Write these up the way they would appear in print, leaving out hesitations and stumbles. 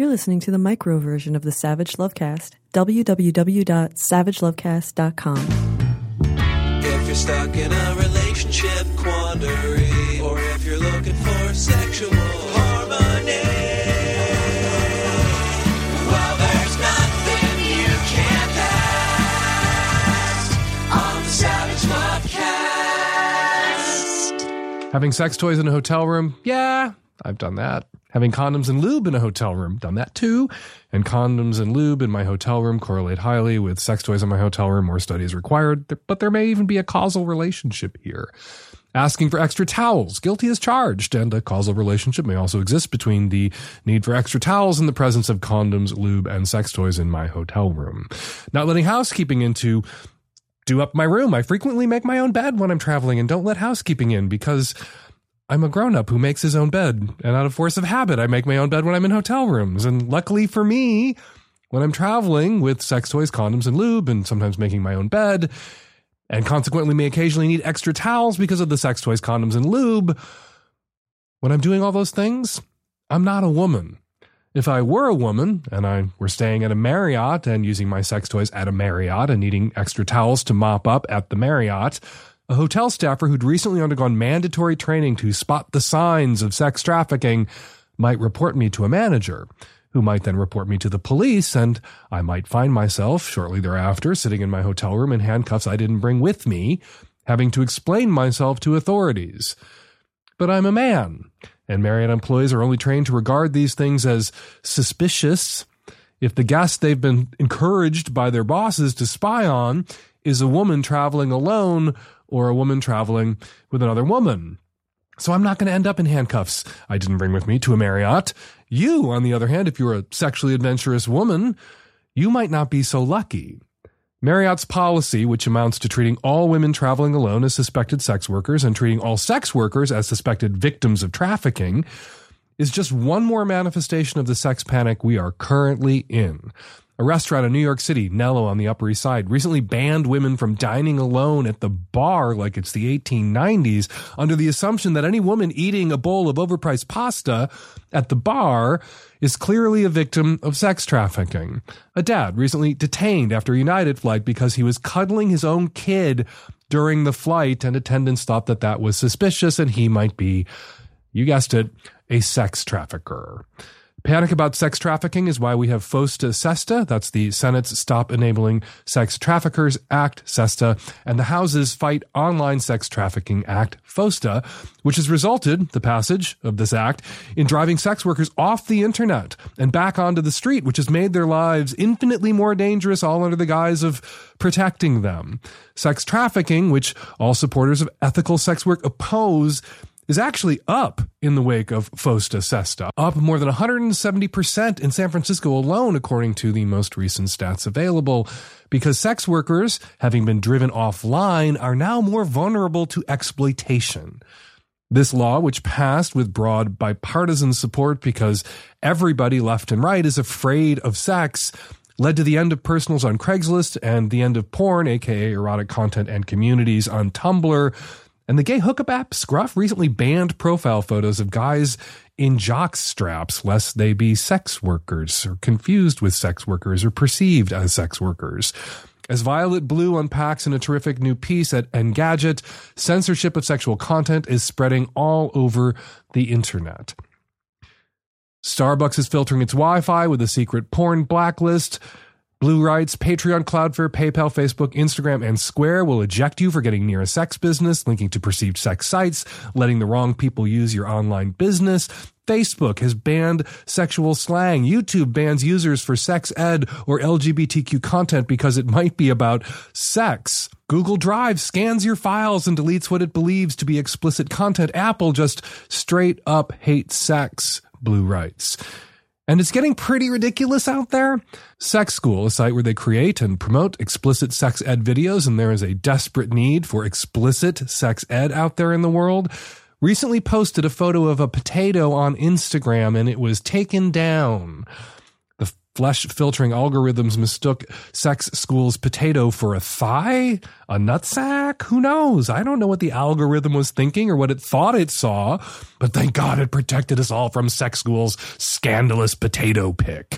You're listening to the micro version of the Savage Lovecast. www.savagelovecast.com. If you're stuck in a relationship quandary, or if you're looking for sexual harmony, well, there's nothing you can't ask on the Savage Lovecast. Having sex toys in a hotel room? Yeah, I've done that. Having condoms and lube in a hotel room? Done that too. And condoms and lube in my hotel room correlate highly with sex toys in my hotel room. More studies required, but there may even be a causal relationship here. Asking for extra towels, guilty as charged, and a causal relationship may also exist between the need for extra towels and the presence of condoms, lube, and sex toys in my hotel room. Not letting housekeeping in to do up my room. I frequently make my own bed when I'm traveling and don't let housekeeping in because I'm a grown-up who makes his own bed, and out of force of habit, I make my own bed when I'm in hotel rooms. And luckily for me, when I'm traveling with sex toys, condoms, and lube, and sometimes making my own bed, and consequently may occasionally need extra towels because of the sex toys, condoms, and lube, when I'm doing all those things, I'm not a woman. If I were a woman, and I were staying at a Marriott and using my sex toys at a Marriott and needing extra towels to mop up at the Marriott, a hotel staffer who'd recently undergone mandatory training to spot the signs of sex trafficking might report me to a manager, who might then report me to the police, and I might find myself, shortly thereafter, sitting in my hotel room in handcuffs I didn't bring with me, having to explain myself to authorities. But I'm a man, and Marriott employees are only trained to regard these things as suspicious if the guest they've been encouraged by their bosses to spy on is a woman traveling alone or a woman traveling with another woman. So I'm not going to end up in handcuffs I didn't bring with me to a Marriott. You, on the other hand, if you're a sexually adventurous woman, you might not be so lucky. Marriott's policy, which amounts to treating all women traveling alone as suspected sex workers and treating all sex workers as suspected victims of trafficking, is just one more manifestation of the sex panic we are currently in. A restaurant in New York City, Nello on the Upper East Side, recently banned women from dining alone at the bar like it's the 1890s under the assumption that any woman eating a bowl of overpriced pasta at the bar is clearly a victim of sex trafficking. A dad recently detained after a United flight because he was cuddling his own kid during the flight, and attendants thought that that was suspicious and he might be, you guessed it, a sex trafficker. Panic about sex trafficking is why we have FOSTA SESTA, that's the Senate's Stop Enabling Sex Traffickers Act, SESTA, and the House's Fight Online Sex Trafficking Act, FOSTA, which has resulted, the passage of this act, in driving sex workers off the internet and back onto the street, which has made their lives infinitely more dangerous, all under the guise of protecting them. Sex trafficking, which all supporters of ethical sex work oppose, is actually up in the wake of FOSTA SESTA, up more than 170% in San Francisco alone, according to the most recent stats available, because sex workers, having been driven offline, are now more vulnerable to exploitation. This law, which passed with broad bipartisan support because everybody left and right is afraid of sex, led to the end of personals on Craigslist and the end of porn, aka erotic content and communities, on Tumblr. And the gay hookup app Scruff recently banned profile photos of guys in jock straps lest they be sex workers or confused with sex workers or perceived as sex workers. As Violet Blue unpacks in a terrific new piece at Engadget, censorship of sexual content is spreading all over the internet. Starbucks is filtering its Wi-Fi with a secret porn blacklist. Blue writes, Patreon, Cloudflare, PayPal, Facebook, Instagram, and Square will eject you for getting near a sex business, linking to perceived sex sites, letting the wrong people use your online business. Facebook has banned sexual slang. YouTube bans users for sex ed or LGBTQ content because it might be about sex. Google Drive scans your files and deletes what it believes to be explicit content. Apple just straight up hates sex, Blue writes. And it's getting pretty ridiculous out there. Sex School, a site where they create and promote explicit sex ed videos, and there is a desperate need for explicit sex ed out there in the world, recently posted a photo of a potato on Instagram, and it was taken down. The flesh-filtering algorithms mistook sex school's potato for a thigh? A nutsack? Who knows? I don't know what the algorithm was thinking or what it thought it saw, but thank God it protected us all from sex school's scandalous potato pic.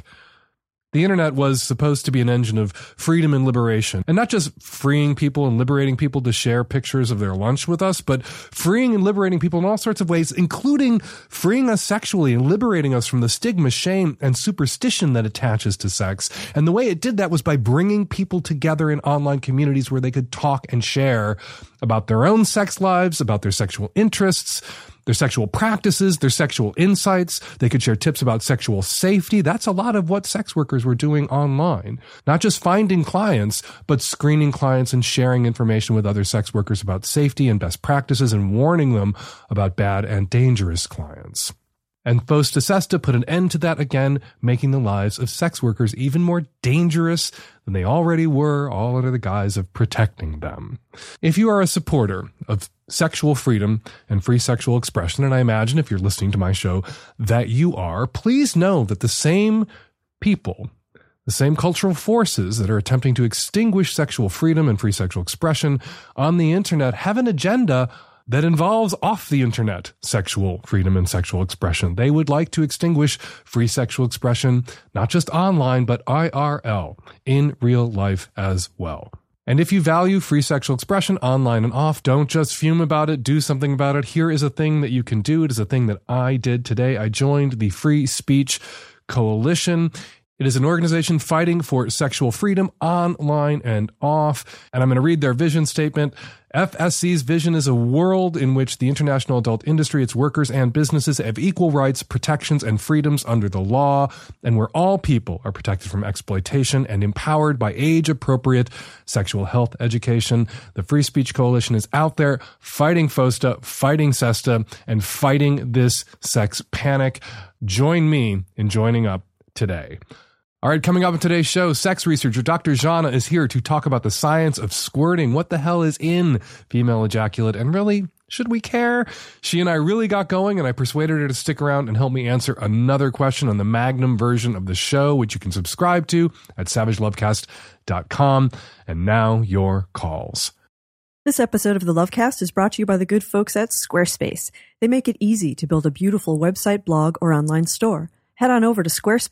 The internet was supposed to be an engine of freedom and liberation, and not just freeing people and liberating people to share pictures of their lunch with us, but freeing and liberating people in all sorts of ways, including freeing us sexually and liberating us from the stigma, shame, and superstition that attaches to sex. And the way it did that was by bringing people together in online communities where they could talk and share about their own sex lives, about their sexual interests, their sexual practices, their sexual insights. They could share tips about sexual safety. That's a lot of what sex workers were doing online. Not just finding clients, but screening clients and sharing information with other sex workers about safety and best practices and warning them about bad and dangerous clients. And Fosta Sesta put an end to that again, making the lives of sex workers even more dangerous than they already were, all under the guise of protecting them. If you are a supporter of sexual freedom and free sexual expression, and I imagine if you're listening to my show that you are, please know that the same people, the same cultural forces that are attempting to extinguish sexual freedom and free sexual expression on the internet have an agenda that involves off the internet sexual freedom and sexual expression. They would like to extinguish free sexual expression, not just online, but IRL, in real life as well. And if you value free sexual expression online and off, don't just fume about it, do something about it. Here is a thing that you can do. It is a thing that I did today. I joined the Free Speech Coalition. It is an organization fighting for sexual freedom online and off. And I'm going to read their vision statement. FSC's vision is a world in which the international adult industry, its workers and businesses have equal rights, protections, and freedoms under the law, and where all people are protected from exploitation and empowered by age-appropriate sexual health education. The Free Speech Coalition is out there fighting FOSTA, fighting SESTA, and fighting this sex panic. Join me in joining up today. All right, coming up in today's show, sex researcher Dr. Jana is here to talk about the science of squirting. What the hell is in female ejaculate? And really, should we care? She and I really got going, and I persuaded her to stick around and help me answer another question on the Magnum version of the show, which you can subscribe to at savagelovecast.com. And now your calls. This episode of the Lovecast is brought to you by the good folks at Squarespace. They make it easy to build a beautiful website, blog, or online store. Head on over to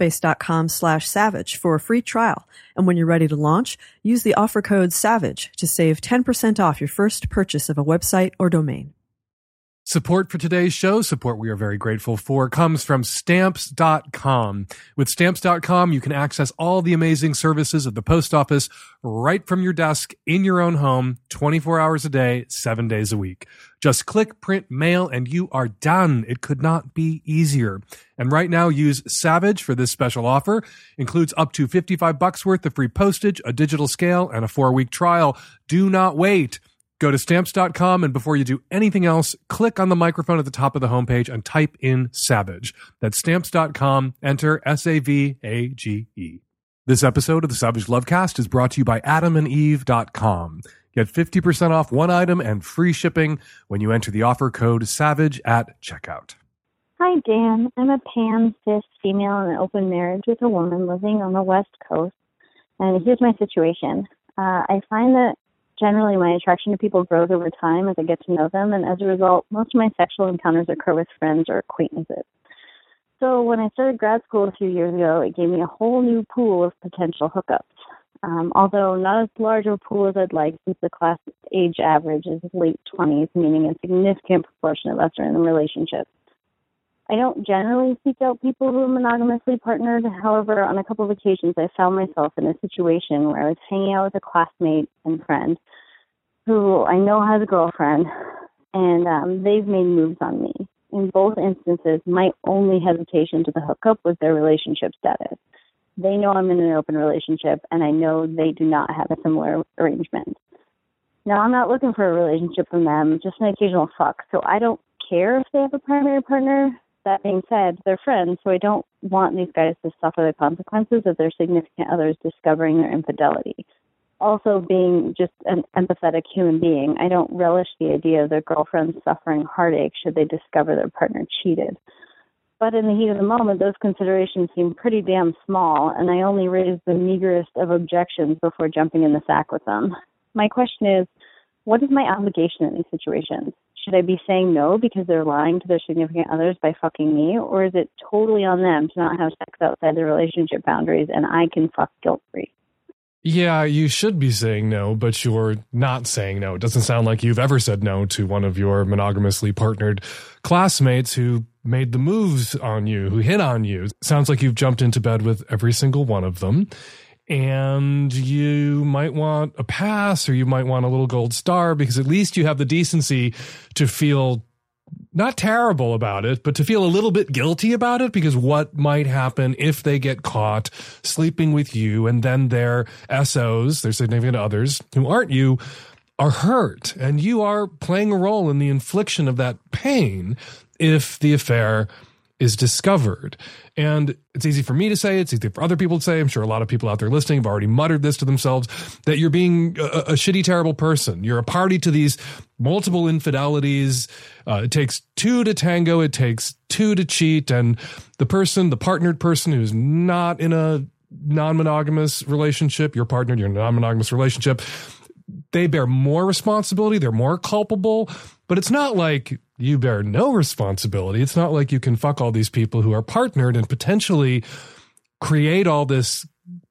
squarespace.com/savage for a free trial. And when you're ready to launch, use the offer code SAVAGE to save 10% off your first purchase of a website or domain. Support for today's show, support we are very grateful for, comes from Stamps.com. With Stamps.com, you can access all the amazing services of the post office right from your desk in your own home, 24 hours a day, 7 days a week. Just click, print, mail, and you are done. It could not be easier. And right now, use Savage for this special offer. Includes up to $55 worth of free postage, a digital scale, and a 4-week trial. Do not wait. Go to Stamps.com, and before you do anything else, click on the microphone at the top of the homepage and type in Savage. That's Stamps.com. Enter SAVAGE. This episode of the Savage Lovecast is brought to you by AdamandEve.com. Get 50% off one item and free shipping when you enter the offer code SAVAGE at checkout. Hi, Dan. I'm a pan-cis female in an open marriage with a woman living on the West Coast. And here's my situation. I find that generally my attraction to people grows over time as I get to know them, and as a result, most of my sexual encounters occur with friends or acquaintances. So when I started grad school a few years ago, it gave me a whole new pool of potential hookups. Although not as large of a pool as I'd like, since the class age average is late 20s, meaning a significant proportion of us are in relationships. I don't generally seek out people who are monogamously partnered. However, on a couple of occasions, I found myself in a situation where I was hanging out with a classmate and friend who I know has a girlfriend, and they've made moves on me. In both instances, my only hesitation to the hookup was their relationship status. They know I'm in an open relationship, and I know they do not have a similar arrangement. Now, I'm not looking for a relationship from them, just an occasional fuck, so I don't care if they have a primary partner. That being said, they're friends, so I don't want these guys to suffer the consequences of their significant others discovering their infidelity. Also, being just an empathetic human being, I don't relish the idea of their girlfriends suffering heartache should they discover their partner cheated. But in the heat of the moment, those considerations seem pretty damn small, and I only raise the meagerest of objections before jumping in the sack with them. My question is, what is my obligation in these situations? Should I be saying no because they're lying to their significant others by fucking me, or is it totally on them to not have sex outside the relationship boundaries and I can fuck guilt-free? Yeah, you should be saying no, but you're not saying no. It doesn't sound like you've ever said no to one of your monogamously partnered classmates who made the moves on you, who hit on you. Sounds like you've jumped into bed with every single one of them. And you might want a pass, or you might want a little gold star, because at least you have the decency to feel not terrible about it, but to feel a little bit guilty about it, because what might happen if they get caught sleeping with you and then their SOs, their significant others, who aren't you, are hurt. And you are playing a role in the infliction of that pain if the affair is discovered. And it's easy for me to say, it's easy for other people to say. I'm sure a lot of people out there listening have already muttered this to themselves, that you're being a shitty, terrible person. You're a party to these multiple infidelities. It takes two to tango. It takes two to cheat. And the partnered person who's not in a non-monogamous relationship, your partner, you're in a non-monogamous relationship, they bear more responsibility. They're more culpable. But it's not like you bear no responsibility. It's not like you can fuck all these people who are partnered and potentially create all this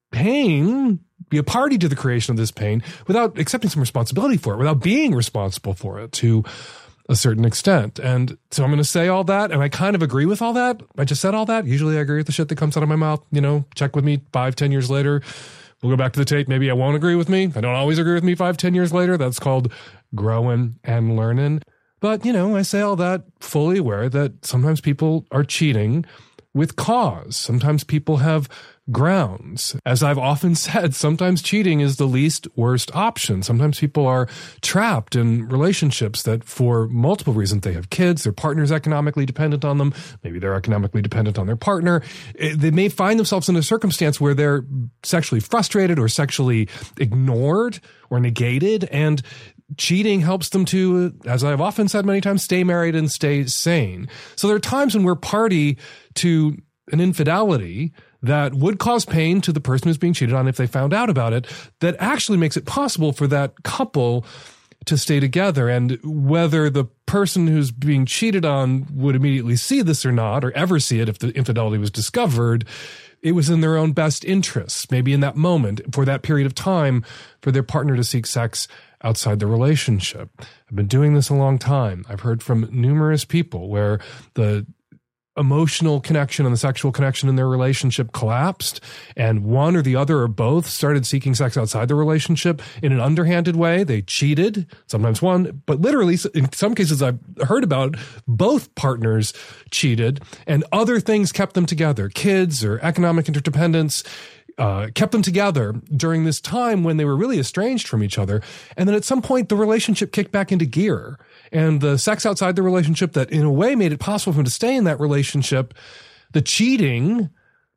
pain, be a party to the creation of this pain without accepting some responsibility for it, without being responsible for it to a certain extent. And so I'm going to say all that, and I kind of agree with all that. I just said all that. Usually I agree with the shit that comes out of my mouth. You know, check with me 5-10 years later. We'll go back to the tape. Maybe I won't agree with me. I don't always agree with me 5-10 years later. That's called growing and learning. But, you know, I say all that fully aware that sometimes people are cheating with cause. Sometimes people have grounds. As I've often said, sometimes cheating is the least worst option. Sometimes people are trapped in relationships that for multiple reasons, they have kids, their partner's economically dependent on them. Maybe they're economically dependent on their partner. They may find themselves in a circumstance where they're sexually frustrated or sexually ignored or negated, and cheating helps them to, as I've often said many times, stay married and stay sane. So there are times when we're party to an infidelity that would cause pain to the person who's being cheated on if they found out about it, that actually makes it possible for that couple to stay together. And whether the person who's being cheated on would immediately see this or not, or ever see it if the infidelity was discovered, it was in their own best interests, maybe in that moment, for that period of time, for their partner to seek sex outside the relationship. I've been doing this a long time. I've heard from numerous people where the emotional connection and the sexual connection in their relationship collapsed, and one or the other or both started seeking sex outside the relationship in an underhanded way. They cheated, sometimes one, but literally in some cases I've heard about, both partners cheated, and other things kept them together. Kids or economic interdependence kept them together during this time when they were really estranged from each other. And then at some point, the relationship kicked back into gear. And the sex outside the relationship that in a way made it possible for them to stay in that relationship, the cheating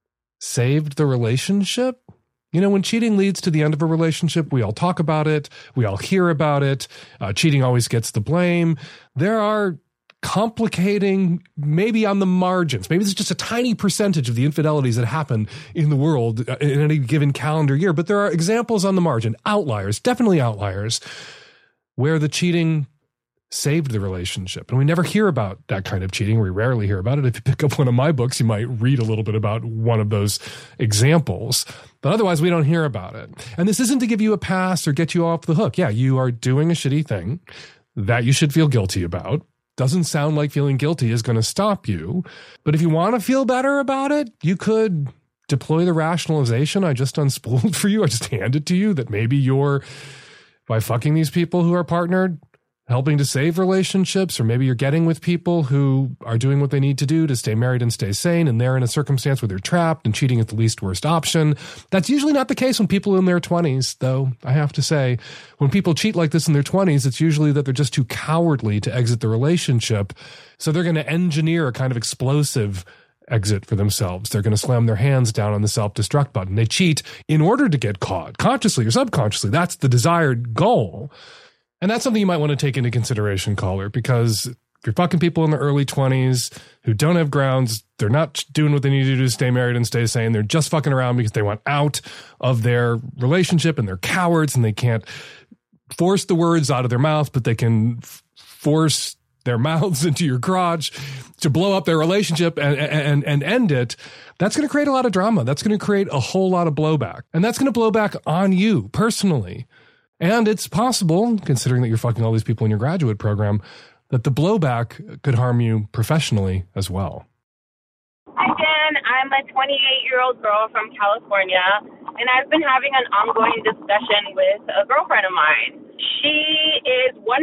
saved the relationship. You know, when cheating leads to the end of a relationship, we all talk about it. We all hear about it. Cheating always gets the blame. There are complicating, maybe on the margins, maybe it's just a tiny percentage of the infidelities that happen in the world in any given calendar year, but there are examples on the margin, outliers, definitely outliers, where the cheating saved the relationship. And we never hear about that kind of cheating. We rarely hear about it. If you pick up one of my books, you might read a little bit about one of those examples, but otherwise we don't hear about it. And this isn't to give you a pass or get you off the hook. Yeah, you are doing a shitty thing that you should feel guilty about. Doesn't sound like feeling guilty is going to stop you. But if you want to feel better about it, you could deploy the rationalization I just unspooled for you. I just handed to you that maybe you're, by fucking these people who are partnered, helping to save relationships, or maybe you're getting with people who are doing what they need to do to stay married and stay sane, and they're in a circumstance where they're trapped and cheating is the least worst option. That's usually not the case when people are in their 20s, though, I have to say. When people cheat like this in their 20s, it's usually that they're just too cowardly to exit the relationship, so they're going to engineer a kind of explosive exit for themselves. They're going to slam their hands down on the self-destruct button. They cheat in order to get caught, consciously or subconsciously. That's the desired goal. And that's something you might want to take into consideration, caller, because If you're fucking people in their early 20s who don't have grounds, they're not doing what they need to do to stay married and stay sane. They're just fucking around because they want out of their relationship, and they're cowards and they can't force the words out of their mouth, but they can force their mouths into your crotch to blow up their relationship and end it. That's going to create a lot of drama. That's going to create a whole lot of blowback. And that's going to blow back on you personally. And it's possible, considering that you're fucking all these people in your graduate program, that the blowback could harm you professionally as well. Hi, Dan. I'm a 28-year-old girl from California, and I've been having an ongoing discussion with a girlfriend of mine. She is 100%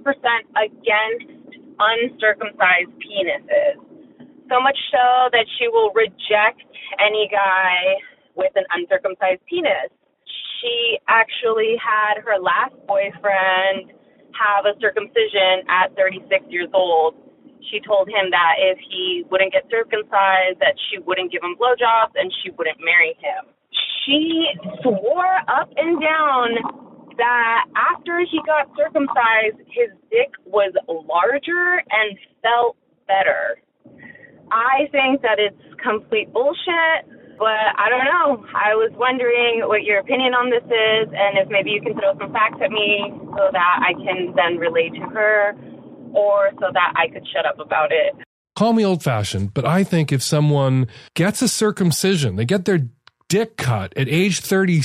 against uncircumcised penises, so much so that she will reject any guy with an uncircumcised penis. She actually had her last boyfriend have a circumcision at 36 years old. She told him that if he wouldn't get circumcised, that she wouldn't give him blowjobs and she wouldn't marry him. She swore up and down that after he got circumcised, his dick was larger and felt better. I think that it's complete bullshit, but I don't know. I was wondering what your opinion on this is, and if maybe you can throw some facts at me so that I can then relate to her, or so that I could shut up about it. Call me old-fashioned, but I think if someone gets a circumcision, they get their dick cut at age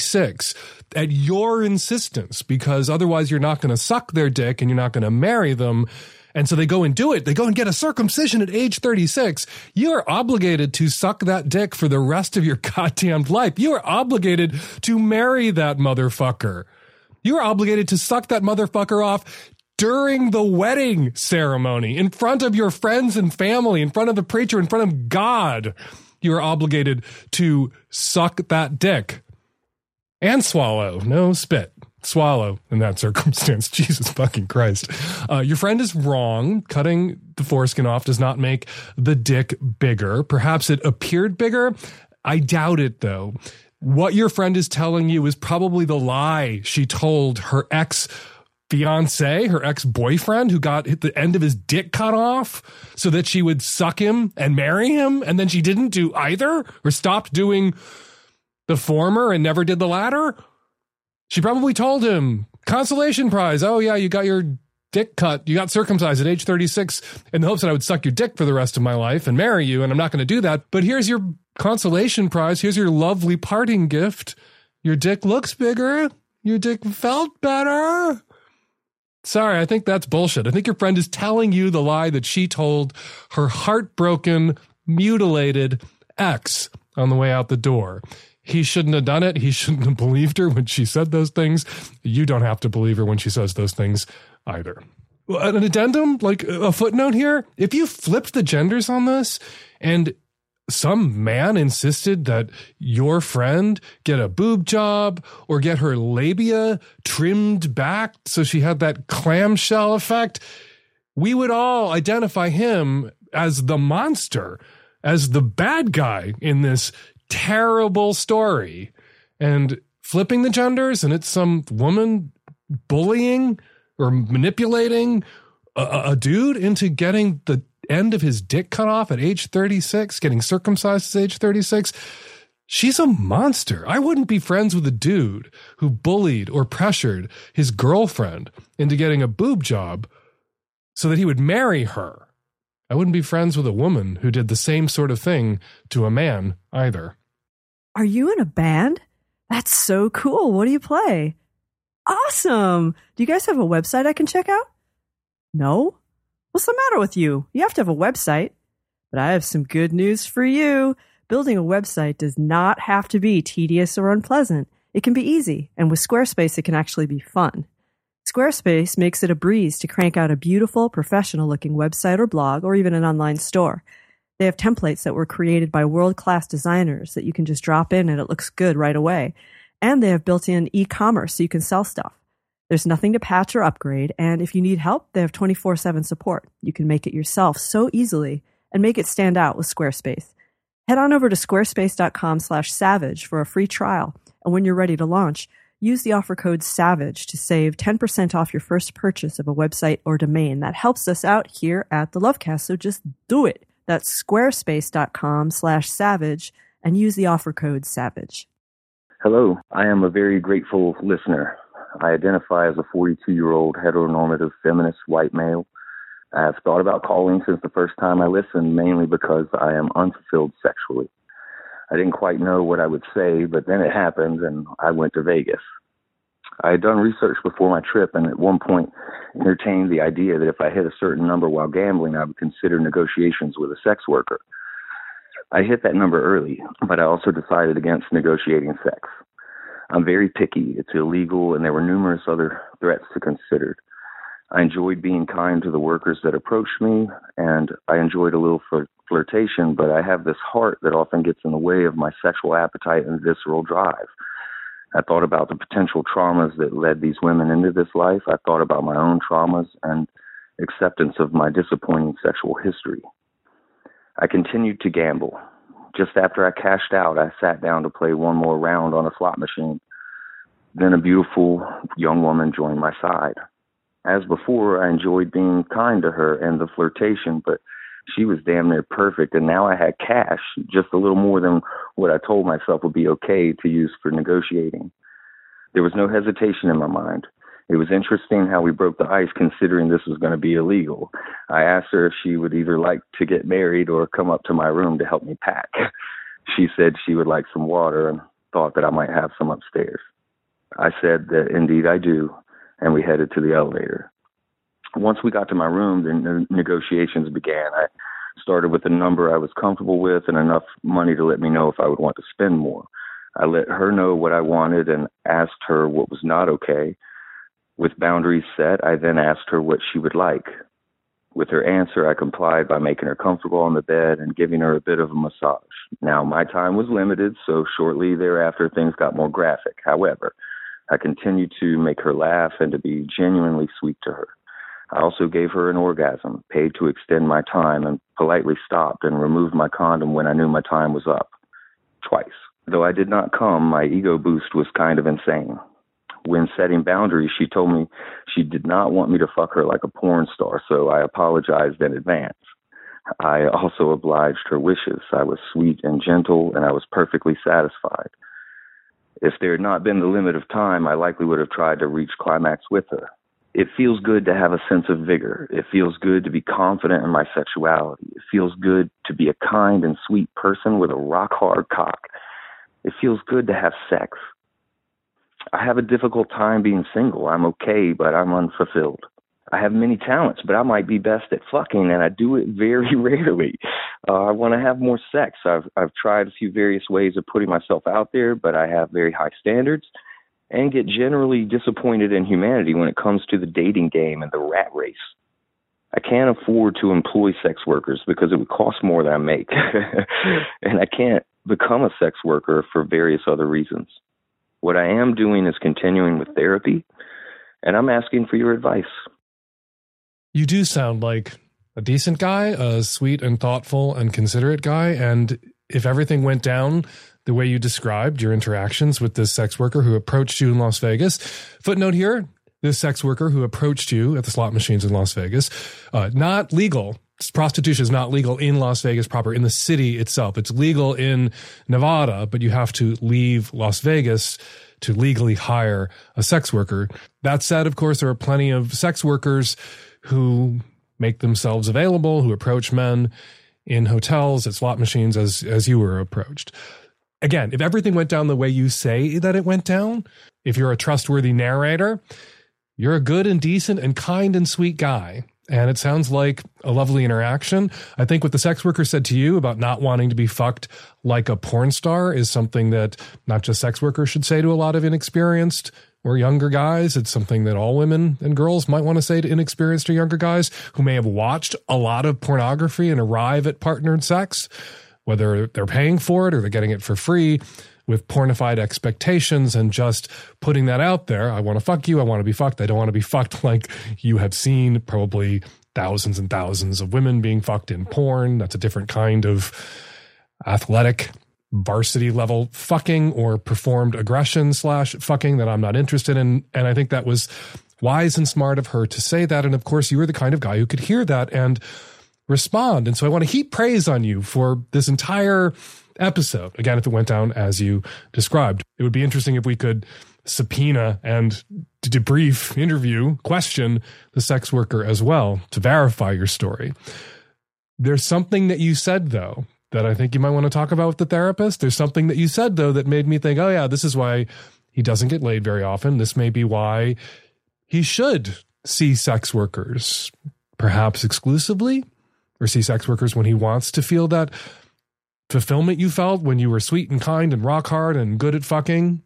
36 at your insistence, because otherwise you're not going to suck their dick and you're not going to marry them, and so they go and do it. They go and get a circumcision at age 36. You are obligated to suck that dick for the rest of your goddamn life. You are obligated to marry that motherfucker. You are obligated to suck that motherfucker off during the wedding ceremony, in front of your friends and family, in front of the preacher, in front of God. You are obligated to suck that dick and swallow. No spit. Swallow in that circumstance. Jesus fucking Christ. Your friend is wrong. Cutting the foreskin off does not make the dick bigger. Perhaps it appeared bigger. I doubt it, though. What your friend is telling you is probably the lie she told her ex-fiance, her ex-boyfriend, who got the end of his dick cut off so that she would suck him and marry him, and then she didn't do either, or stopped doing the former and never did the latter. She probably told him, consolation prize. Oh yeah, you got your dick cut. You got circumcised at age 36 in the hopes that I would suck your dick for the rest of my life and marry you. And I'm not going to do that. But here's your consolation prize. Here's your lovely parting gift. Your dick looks bigger. Your dick felt better. Sorry, I think that's bullshit. I think your friend is telling you the lie that she told her heartbroken, mutilated ex on the way out the door. He shouldn't have done it. He shouldn't have believed her when she said those things. You don't have to believe her when she says those things either. An addendum, like a footnote here, if you flipped the genders on this and some man insisted that your friend get a boob job or get her labia trimmed back so she had that clamshell effect, we would all identify him as the monster, as the bad guy in this terrible story. And flipping the genders, and it's some woman bullying or manipulating a dude into getting the end of his dick cut off at age 36, getting circumcised at age 36. She's a monster. I wouldn't be friends with a dude who bullied or pressured his girlfriend into getting a boob job so that he would marry her. I wouldn't be friends with a woman who did the same sort of thing to a man either. Are you in a band? That's so cool. What do you play? Awesome. Do you guys have a website I can check out? No? What's the matter with you? You have to have a website. But I have some good news for you. Building a website does not have to be tedious or unpleasant. It can be easy, and with Squarespace, it can actually be fun. Squarespace makes it a breeze to crank out a beautiful, professional-looking website or blog or even an online store. They have templates that were created by world-class designers that you can just drop in and it looks good right away. And they have built-in e-commerce so you can sell stuff. There's nothing to patch or upgrade, and if you need help, they have 24/7 support. You can make it yourself so easily and make it stand out with Squarespace. Head on over to squarespace.com/savage for a free trial, and when you're ready to launch, Use the offer code SAVAGE to save 10% off your first purchase of a website or domain. That helps us out here at the Lovecast, so just do it. That's squarespace.com/savage and use the offer code SAVAGE. Hello, I am a very grateful listener. I identify as a 42-year-old heteronormative feminist white male. I have thought about calling since the first time I listened, mainly because I am unfulfilled sexually. I didn't quite know what I would say, but then it happened, and I went to Vegas. I had done research before my trip, and at one point entertained the idea that if I hit a certain number while gambling, I would consider negotiations with a sex worker. I hit that number early, but I also decided against negotiating sex. I'm very picky. It's illegal, and there were numerous other threats to consider. I enjoyed being kind to the workers that approached me, and I enjoyed a little flirtation, but I have this heart that often gets in the way of my sexual appetite and visceral drive. I thought about the potential traumas that led these women into this life. I thought about my own traumas and acceptance of my disappointing sexual history. I continued to gamble. Just after I cashed out, I sat down to play one more round on a slot machine. Then a beautiful young woman joined my side. As before, I enjoyed being kind to her and the flirtation, but she was damn near perfect, and now I had cash, just a little more than what I told myself would be okay to use for negotiating. There was no hesitation in my mind. It was interesting how we broke the ice considering this was going to be illegal. I asked her if she would either like to get married or come up to my room to help me pack. She said she would like some water and thought that I might have some upstairs. I said that indeed I do, and we headed to the elevator. Once we got to my room, the negotiations began. I started with a number I was comfortable with and enough money to let me know if I would want to spend more. I let her know what I wanted and asked her what was not okay. With boundaries set, I then asked her what she would like. With her answer, I complied by making her comfortable on the bed and giving her a bit of a massage. Now, my time was limited, so shortly thereafter, things got more graphic. However, I continued to make her laugh and to be genuinely sweet to her. I also gave her an orgasm, paid to extend my time, and politely stopped and removed my condom when I knew my time was up. Twice. Though I did not come, my ego boost was kind of insane. When setting boundaries, she told me she did not want me to fuck her like a porn star, so I apologized in advance. I also obliged her wishes. I was sweet and gentle, and I was perfectly satisfied. If there had not been the limit of time, I likely would have tried to reach climax with her. It feels good to have a sense of vigor. It feels good to be confident in my sexuality. It feels good to be a kind and sweet person with a rock-hard cock. It feels good to have sex. I have a difficult time being single. I'm okay, but I'm unfulfilled. I have many talents, but I might be best at fucking, and I do it very rarely. I want to have more sex. I've tried a few various ways of putting myself out there, but I have very high standards and get generally disappointed in humanity when it comes to the dating game and the rat race. I can't afford to employ sex workers because it would cost more than I make. And I can't become a sex worker for various other reasons. What I am doing is continuing with therapy, and I'm asking for your advice. You do sound like a decent guy, a sweet and thoughtful and considerate guy. And if everything went down the way you described your interactions with this sex worker who approached you in Las Vegas, footnote here, this sex worker who approached you at the slot machines in Las Vegas, not legal. Prostitution is not legal in Las Vegas proper, in the city itself. It's legal in Nevada, but you have to leave Las Vegas to legally hire a sex worker. That said, of course, there are plenty of sex workers who make themselves available, who approach men in hotels, at slot machines, as you were approached. Again, if everything went down the way you say that it went down, if you're a trustworthy narrator, you're a good and decent and kind and sweet guy. And it sounds like a lovely interaction. I think what the sex worker said to you about not wanting to be fucked like a porn star is something that not just sex workers should say to a lot of inexperienced or younger guys. It's something that all women and girls might want to say to inexperienced or younger guys who may have watched a lot of pornography and arrive at partnered sex, whether they're paying for it or they're getting it for free, with pornified expectations and just putting that out there. I want to fuck you. I want to be fucked. I don't want to be fucked like you have seen probably thousands and thousands of women being fucked in porn. That's a different kind of athletic varsity level fucking or performed aggression / fucking that I'm not interested in. And I think that was wise and smart of her to say that. And of course, you were the kind of guy who could hear that and respond. And so I want to heap praise on you for this entire episode. Again, if it went down as you described, it would be interesting if we could subpoena and debrief, interview, question the sex worker as well to verify your story. There's something that you said, though, that I think you might want to talk about with the therapist. There's something that you said, though, that made me think, oh, yeah, this is why he doesn't get laid very often. This may be why he should see sex workers, perhaps exclusively, or see sex workers when he wants to feel that fulfillment you felt when you were sweet and kind and rock hard and good at fucking.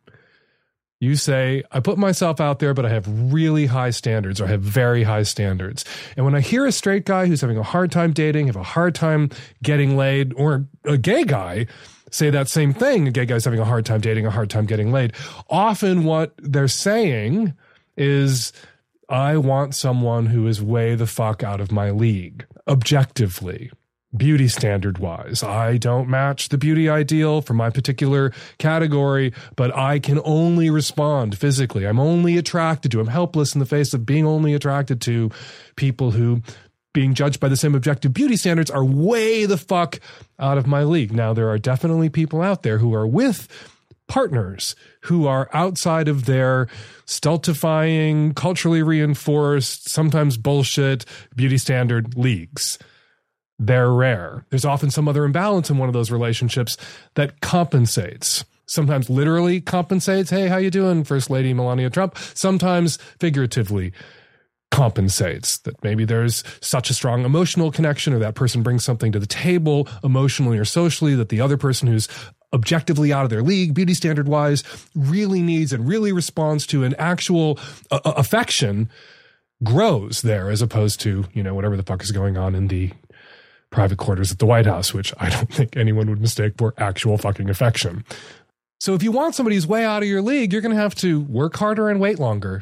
You say, I put myself out there, but I have really high standards, or I have very high standards. And when I hear a straight guy who's having a hard time dating, have a hard time getting laid, or a gay guy say that same thing, a gay guy's having a hard time dating, a hard time getting laid, often what they're saying is, I want someone who is way the fuck out of my league, objectively. Beauty standard wise, I don't match the beauty ideal for my particular category, but I can only respond physically. I'm only attracted to, I'm helpless in the face of being only attracted to people who, being judged by the same objective beauty standards, are way the fuck out of my league. Now, there are definitely people out there who are with partners who are outside of their stultifying, culturally reinforced, sometimes bullshit beauty standard leagues. They're rare. There's often some other imbalance in one of those relationships that compensates. Sometimes literally compensates. Hey, how you doing, First Lady Melania Trump? Sometimes figuratively compensates. That maybe there's such a strong emotional connection, or that person brings something to the table emotionally or socially that the other person who's objectively out of their league, beauty standard wise, really needs and really responds to an actual affection grows there, as opposed to, whatever the fuck is going on in the private quarters at the White House, which I don't think anyone would mistake for actual fucking affection. So if you want somebody who's way out of your league, you're going to have to work harder and wait longer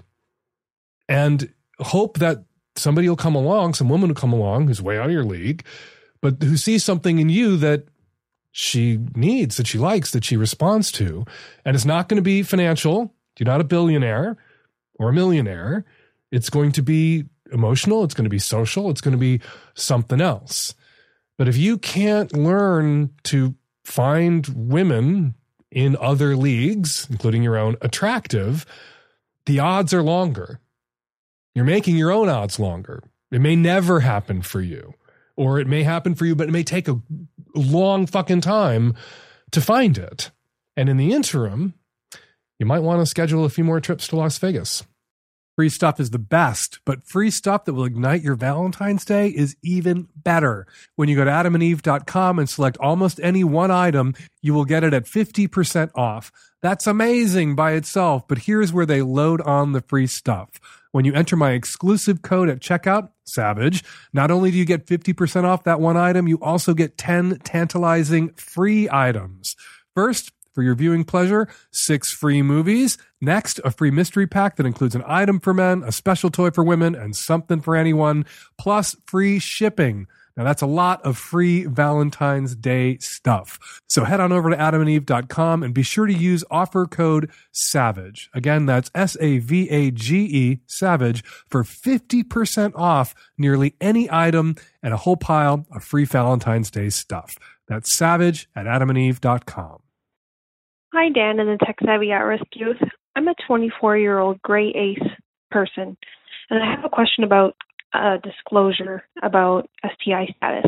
and hope that somebody will come along, some woman will come along who's way out of your league, but who sees something in you that she needs, that she likes, that she responds to. And it's not going to be financial. You're not a billionaire or a millionaire. It's going to be emotional. It's going to be social. It's going to be something else. But if you can't learn to find women in other leagues, including your own, attractive, the odds are longer. You're making your own odds longer. It may never happen for you, or it may happen for you, but it may take a long fucking time to find it. And in the interim, you might want to schedule a few more trips to Las Vegas. Free stuff is the best, but free stuff that will ignite your Valentine's Day is even better. When you go to adamandeve.com and select almost any one item, you will get it at 50% off. That's amazing by itself, but here's where they load on the free stuff. When you enter my exclusive code at checkout, SAVAGE, not only do you get 50% off that one item, you also get 10 tantalizing free items. First, for your viewing pleasure, 6 free movies. Next, a free mystery pack that includes an item for men, a special toy for women, and something for anyone, plus free shipping. Now, that's a lot of free Valentine's Day stuff. So head on over to adamandeve.com and be sure to use offer code SAVAGE. Again, that's SAVAGE, SAVAGE, for 50% off nearly any item and a whole pile of free Valentine's Day stuff. That's SAVAGE at adamandeve.com. Hi, Dan and the Tech Savvy At-Risk Youth. I'm a 24-year-old gray ace person, and I have a question about disclosure about STI status.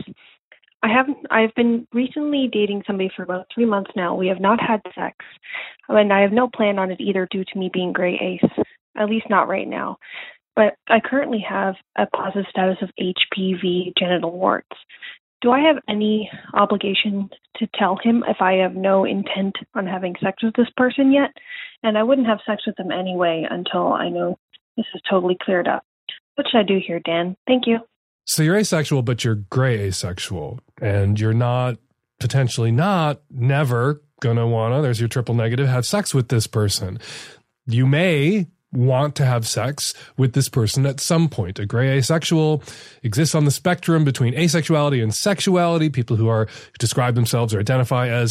I've been recently dating somebody for about 3 months now. We have not had sex, and I have no plan on it either due to me being gray ace, at least not right now. But I currently have a positive status of HPV genital warts. Do I have any obligation to tell him if I have no intent on having sex with this person yet? And I wouldn't have sex with them anyway until I know this is totally cleared up. What should I do here, Dan? Thank you. So you're asexual, but you're gray asexual. And you're not, potentially not, never going to want to, there's your triple negative, have sex with this person. You may want to have sex with this person at some point. A gray asexual exists on the spectrum between asexuality and sexuality. People who describe themselves or identify as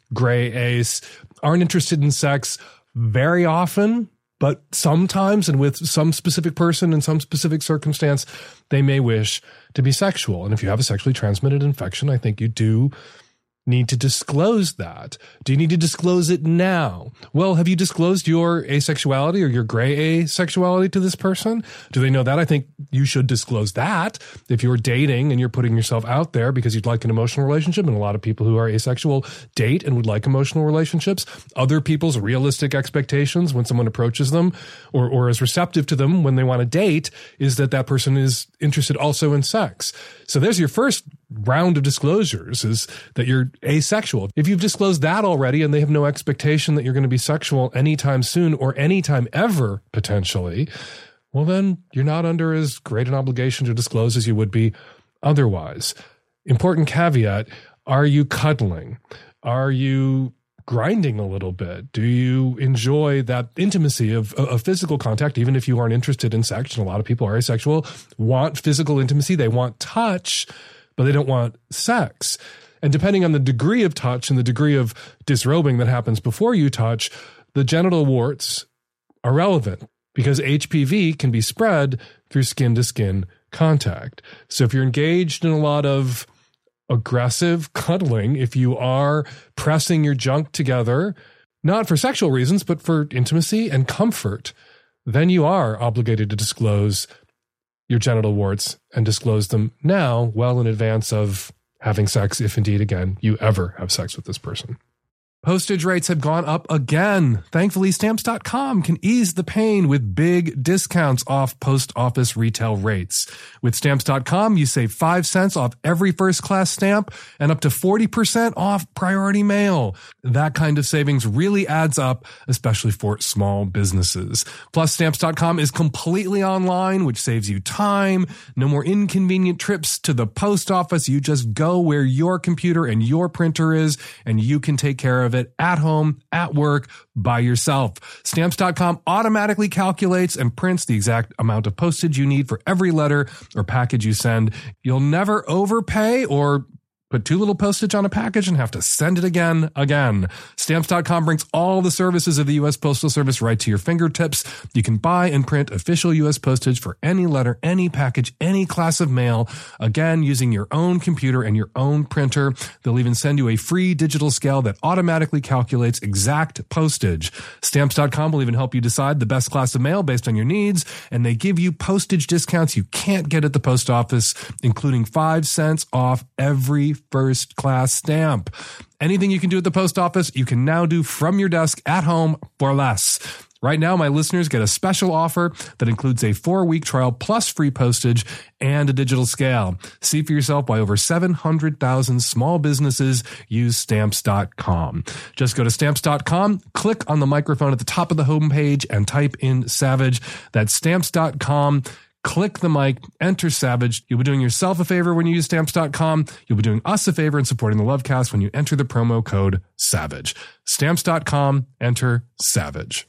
gray ace, aren't interested in sex very often, but sometimes, and with some specific person in some specific circumstance, they may wish to be sexual. And if you have a sexually transmitted infection, I think you do need to disclose that. Do you need to disclose it now? Well, have you disclosed your asexuality or your gray asexuality to this person? Do they know that? I think you should disclose that. If you're dating and you're putting yourself out there because you'd like an emotional relationship, and a lot of people who are asexual date and would like emotional relationships, other people's realistic expectations when someone approaches them or is receptive to them when they want to date is that that person is interested also in sex. So there's your first round of disclosures, is that you're asexual. If you've disclosed that already and they have no expectation that you're going to be sexual anytime soon or anytime ever, potentially, well, then you're not under as great an obligation to disclose as you would be otherwise. Important caveat, are you cuddling? Are you grinding a little bit? Do you enjoy that intimacy of physical contact, even if you aren't interested in sex? And a lot of people are asexual, want physical intimacy, they want touch, but they don't want sex. And depending on the degree of touch and the degree of disrobing that happens before you touch, the genital warts are relevant because HPV can be spread through skin-to-skin contact. So if you're engaged in a lot of aggressive cuddling, if you are pressing your junk together, not for sexual reasons, but for intimacy and comfort, then you are obligated to disclose your genital warts and disclose them now, well in advance of having sex, if indeed, again, you ever have sex with this person. Postage rates have gone up again. Thankfully, Stamps.com can ease the pain with big discounts off post office retail rates. With Stamps.com, you save 5 cents off every first-class stamp and up to 40% off priority mail. That kind of savings really adds up, especially for small businesses. Plus, Stamps.com is completely online, which saves you time. No more inconvenient trips to the post office. You just go where your computer and your printer is, and you can take care of it at home, at work, by yourself. Stamps.com automatically calculates and prints the exact amount of postage you need for every letter or package you send. You'll never overpay or put too little postage on a package and have to send it again. Stamps.com brings all the services of the U.S. Postal Service right to your fingertips. You can buy and print official U.S. postage for any letter, any package, any class of mail. Again, using your own computer and your own printer. They'll even send you a free digital scale that automatically calculates exact postage. Stamps.com will even help you decide the best class of mail based on your needs, and they give you postage discounts you can't get at the post office, including 5 cents off every first class stamp. Anything you can do at the post office, you can now do from your desk at home for less. Right now, my listeners get a special offer that includes a 4-week trial plus free postage and a digital scale. See for yourself why over 700,000 small businesses use Stamps.com. Just go to Stamps.com, click on the microphone at the top of the homepage, and type in Savage. That's Stamps.com. Click the mic, enter Savage. You'll be doing yourself a favor when you use Stamps.com. You'll be doing us a favor in supporting the Lovecast when you enter the promo code SAVAGE. Stamps.com, enter SAVAGE.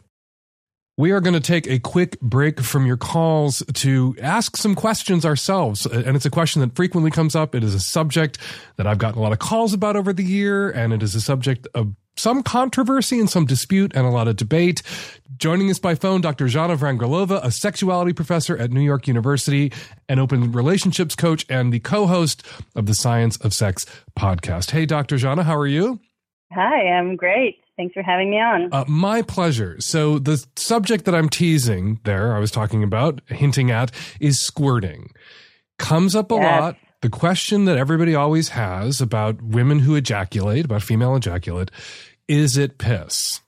We are going to take a quick break from your calls to ask some questions ourselves. And it's a question that frequently comes up. It is a subject that I've gotten a lot of calls about over the year, and it is a subject of some controversy and some dispute and a lot of debate. Joining us by phone, Dr. Jana Vrangelova, a sexuality professor at New York University, an open relationships coach, and the co-host of the Science of Sex podcast. Hey, Dr. Jana, how are you? Hi, I'm great. Thanks for having me on. My pleasure. So the subject that I'm teasing there, I was talking about, hinting at, is squirting. Comes up a lot. The question that everybody always has about women who ejaculate, about female ejaculate, is it piss?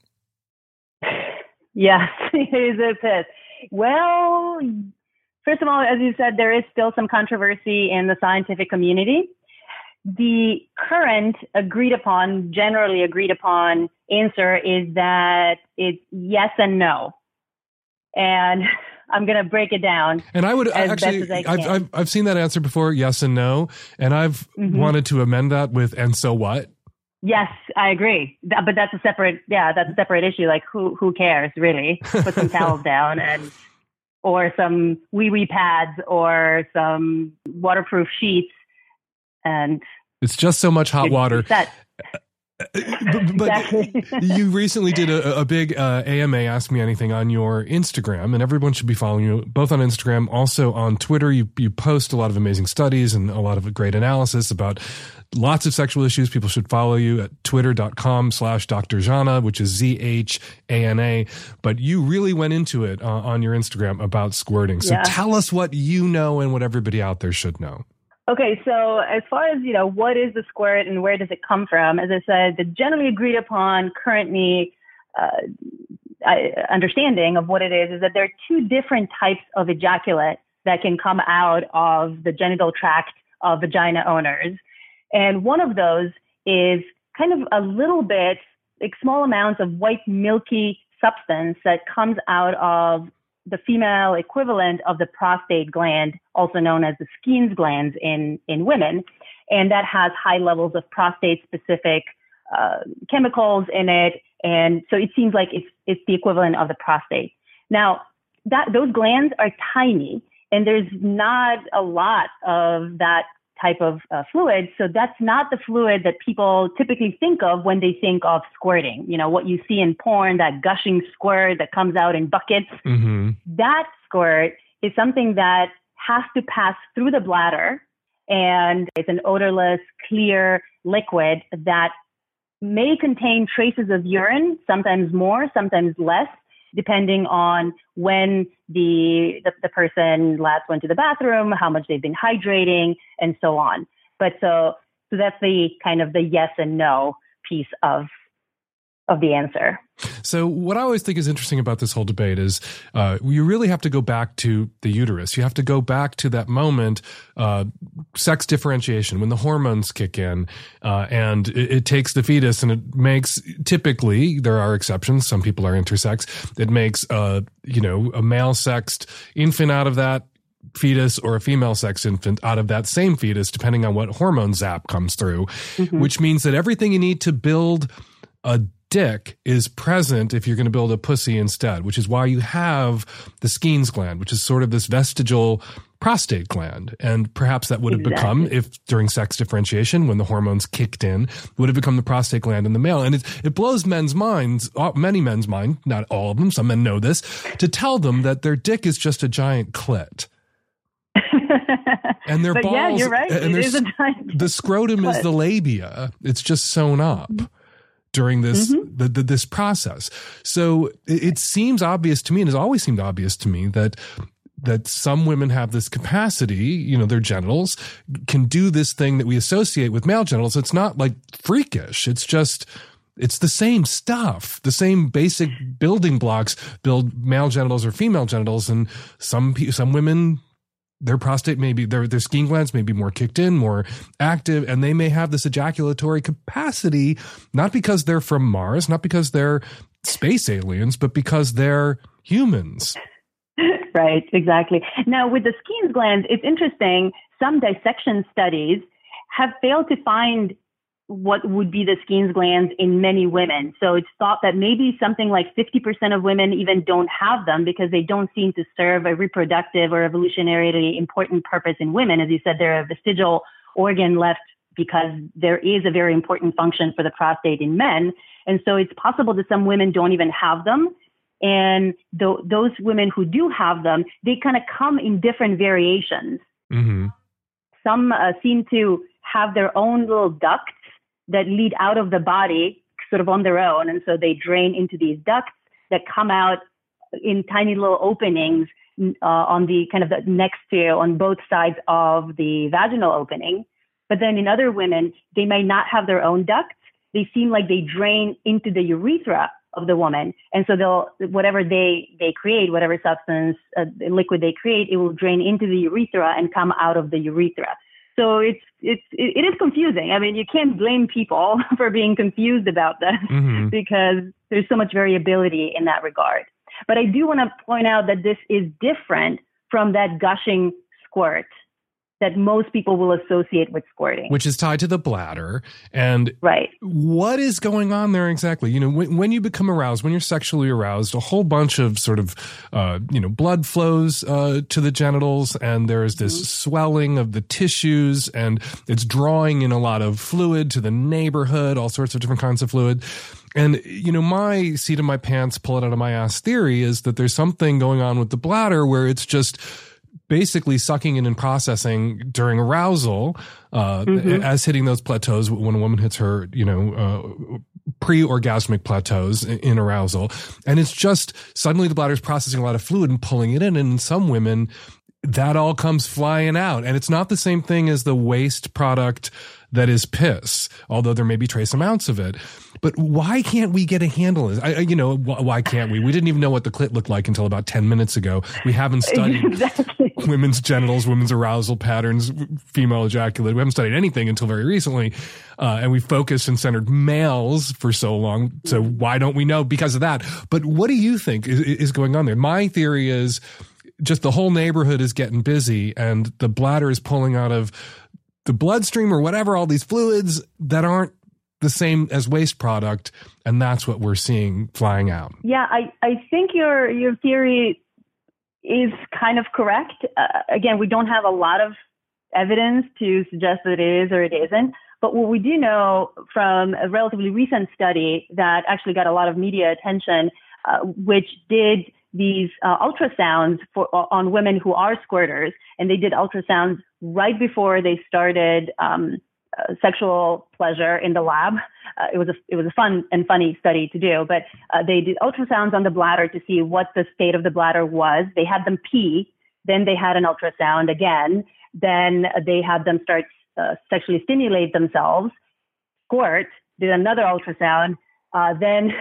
Yes, is it piss? Well, first of all, as you said, there is still some controversy in the scientific community. The current generally agreed upon answer is that it's yes and no. And I'm going to break it down. And I would actually, I've seen that answer before, yes and no. And I've wanted to amend that with, and so what? Yes, I agree. But that's a separate issue. Like who cares really? Put some towels down or some wee pads or some waterproof sheets. And it's just so much hot water. But you recently did a big AMA Ask Me Anything on your Instagram, and everyone should be following you both on Instagram, also on Twitter. You post a lot of amazing studies and a lot of great analysis about lots of sexual issues. People should follow you at twitter.com/Dr. Zhana, which is ZHANA. But you really went into it on your Instagram about squirting. So tell us what you know and what everybody out there should know. Okay, so as far as, what is the squirt and where does it come from? As I said, the generally agreed upon currently understanding of what it is that there are two different types of ejaculate that can come out of the genital tract of vagina owners. And one of those is kind of a little bit, like small amounts of white milky substance that comes out of the female equivalent of the prostate gland, also known as the Skene's glands in women. And that has high levels of prostate-specific chemicals in it. And so it seems like it's the equivalent of the prostate. Now, those glands are tiny, and there's not a lot of that type of fluid. So that's not the fluid that people typically think of when they think of squirting. What you see in porn, that gushing squirt that comes out in buckets. Mm-hmm. That squirt is something that has to pass through the bladder, and it's an odorless, clear liquid that may contain traces of urine, sometimes more, sometimes less, depending on when the person last went to the bathroom, how much they've been hydrating, and so on. But so that's the kind of the yes and no piece of the answer. So what I always think is interesting about this whole debate is you really have to go back to the uterus. You have to go back to that moment, sex differentiation, when the hormones kick in, and it takes the fetus and it makes, typically, there are exceptions, some people are intersex, it makes, a male-sexed infant out of that fetus or a female-sexed infant out of that same fetus, depending on what hormone zap comes through, which means that everything you need to build a dick is present if you're going to build a pussy instead, which is why you have the Skene's gland, which is sort of this vestigial prostate gland. And perhaps that would have become, if during sex differentiation, when the hormones kicked in, would have become the prostate gland in the male. And it blows men's minds, many men's mind, not all of them, some men know this, to tell them that their dick is just a giant clit. And their balls, yeah, you're right. And it is a giant the scrotum clit. Is the labia. It's just sewn up. During this this process. So it seems obvious to me, and has always seemed obvious to me, that some women have this capacity, their genitals can do this thing that we associate with male genitals. It's not like freakish. It's the same stuff. The same basic building blocks build male genitals or female genitals. And some women, their prostate may be, their Skene glands may be more kicked in, more active, and they may have this ejaculatory capacity, not because they're from Mars, not because they're space aliens, but because they're humans. Right, exactly. Now, with the Skene's glands, it's interesting. Some dissection studies have failed to find what would be the Skene's glands in many women. So it's thought that maybe something like 50% of women even don't have them because they don't seem to serve a reproductive or evolutionarily important purpose in women. As you said, they're a vestigial organ left because there is a very important function for the prostate in men. And so it's possible that some women don't even have them. And those women who do have them, they kind of come in different variations. Mm-hmm. Some seem to have their own little ducts that lead out of the body sort of on their own. And so they drain into these ducts that come out in tiny little openings on the kind of the next to, on both sides of the vaginal opening. But then in other women, they may not have their own ducts. They seem like they drain into the urethra of the woman. And so whatever they create, whatever substance, liquid they create, it will drain into the urethra and come out of the urethra. So it is confusing. I mean, you can't blame people for being confused about this because there's so much variability in that regard. But I do want to point out that this is different from that gushing squirt that most people will associate with squirting. Which is tied to the bladder. And right. What is going on there exactly? You know, when you become aroused, when you're sexually aroused, a whole bunch of sort of, blood flows to the genitals, and there's this swelling of the tissues, and it's drawing in a lot of fluid to the neighborhood, all sorts of different kinds of fluid. And, you know, my seat of my pants, pull it out of my ass theory is that there's something going on with the bladder where it's just basically sucking in and processing during arousal, as hitting those plateaus when a woman hits her, pre-orgasmic plateaus in arousal. And it's just suddenly the bladder's processing a lot of fluid and pulling it in. And in some women, that all comes flying out. And it's not the same thing as the waste product that is piss, although there may be trace amounts of it. But why can't we get a handle on this? Why can't we? We didn't even know what the clit looked like until about 10 minutes ago. We haven't studied women's genitals, women's arousal patterns, female ejaculate. We haven't studied anything until very recently. And we focused and centered males for so long. So why don't we know because of that? But what do you think is going on there? My theory is just the whole neighborhood is getting busy and the bladder is pulling out of the bloodstream or whatever, all these fluids that aren't the same as waste product, and that's what we're seeing flying out. Yeah, I think your theory is kind of correct. Again, we don't have a lot of evidence to suggest that it is or it isn't, but what we do know from a relatively recent study that actually got a lot of media attention, which did these ultrasounds on women who are squirters, and they did ultrasounds right before they started sexual pleasure in the lab. It was a fun and funny study to do, but they did ultrasounds on the bladder to see what the state of the bladder was. They had them pee, then they had an ultrasound again, then they had them start sexually stimulate themselves, squirt, did another ultrasound, then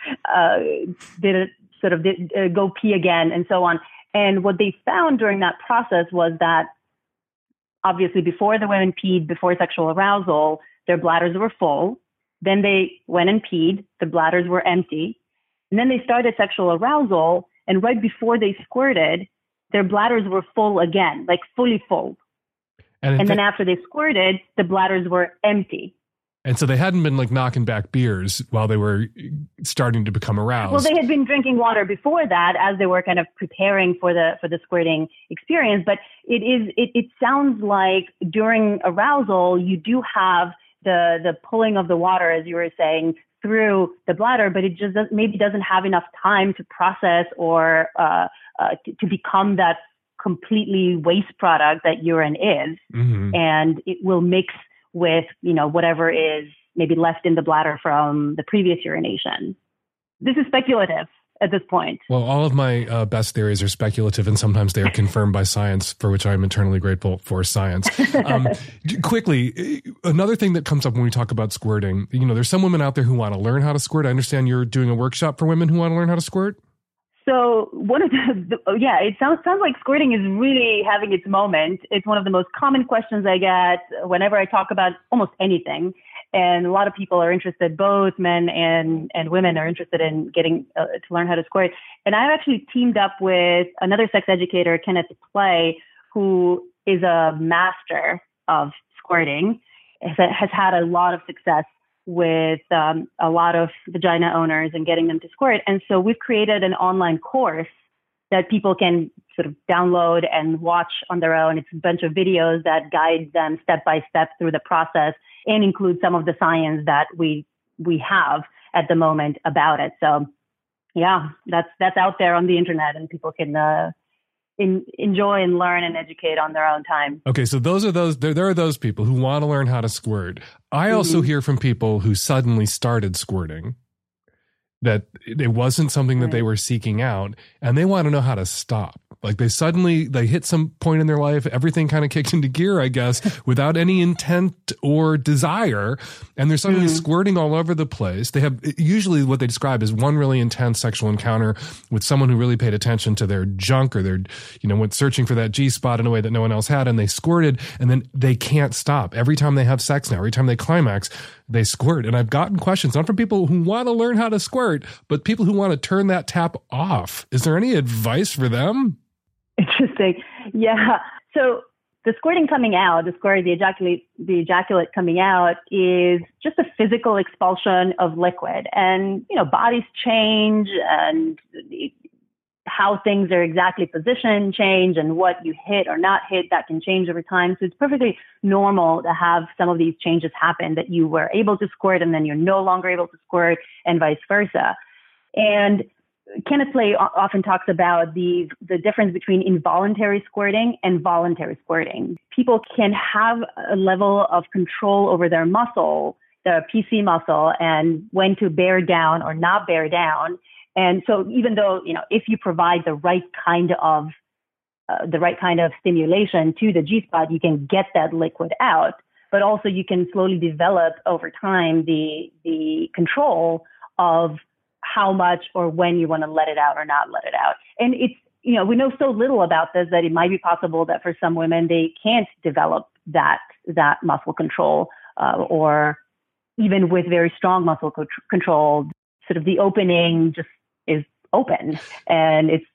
go pee again, and so on. And what they found during that process was that obviously before the women peed, before sexual arousal, their bladders were full. Then they went and peed, the bladders were empty. And then they started sexual arousal, and right before they squirted, their bladders were full again, like fully full. And then after they squirted, the bladders were empty. And so they hadn't been like knocking back beers while they were starting to become aroused. Well, they had been drinking water before that as they were kind of preparing for the squirting experience. But it sounds like during arousal, you do have the pulling of the water, as you were saying, through the bladder, but it just maybe doesn't have enough time to process or to become that completely waste product that urine is. Mm-hmm. And it will mix with, whatever is maybe left in the bladder from the previous urination. This is speculative at this point. Well, all of my best theories are speculative, and sometimes they are confirmed by science, for which I'm eternally grateful for science. Quickly, another thing that comes up when we talk about squirting, there's some women out there who want to learn how to squirt. I understand you're doing a workshop for women who want to learn how to squirt. So one of it sounds like squirting is really having its moment. It's one of the most common questions I get whenever I talk about almost anything. And a lot of people are interested, both men and women are interested in getting to learn how to squirt. And I've actually teamed up with another sex educator, Kenneth Play, who is a master of squirting, has had a lot of success with a lot of vagina owners and getting them to squirt. And so we've created an online course that people can sort of download and watch on their own. It's a bunch of videos that guide them step by step through the process and include some of the science that we have at the moment about it. So yeah, that's out there on the internet, and people can enjoy and learn and educate on their own time. Okay, so there are those people who want to learn how to squirt. I also hear from people who suddenly started squirting, that it wasn't something that they were seeking out, and they want to know how to stop. Like they hit some point in their life, everything kind of kicked into gear, I guess, without any intent or desire. And they're suddenly squirting all over the place. They have usually what they describe as one really intense sexual encounter with someone who really paid attention to their junk, or their, went searching for that G-spot in a way that no one else had. And they squirted, and then they can't stop. Every time they have sex now, every time they climax, they squirt. And I've gotten questions, not from people who want to learn how to squirt, but people who want to turn that tap off. Is there any advice for them? Interesting. Yeah. So the squirting coming out, the ejaculate coming out is just a physical expulsion of liquid. And, bodies change and how things are exactly positioned change, and what you hit or not hit, that can change over time. So it's perfectly normal to have some of these changes happen, that you were able to squirt and then you're no longer able to squirt, and vice versa. And Kenneth Slay often talks about the difference between involuntary squirting and voluntary squirting. People can have a level of control over their muscle, their PC muscle, and when to bear down or not bear down. And so even though, if you provide the right kind of stimulation to the G-spot, you can get that liquid out, but also you can slowly develop over time the control of how much or when you want to let it out or not let it out. And it's, we know so little about this that it might be possible that for some women, they can't develop that muscle control, or even with very strong muscle control, sort of the opening just is open, and it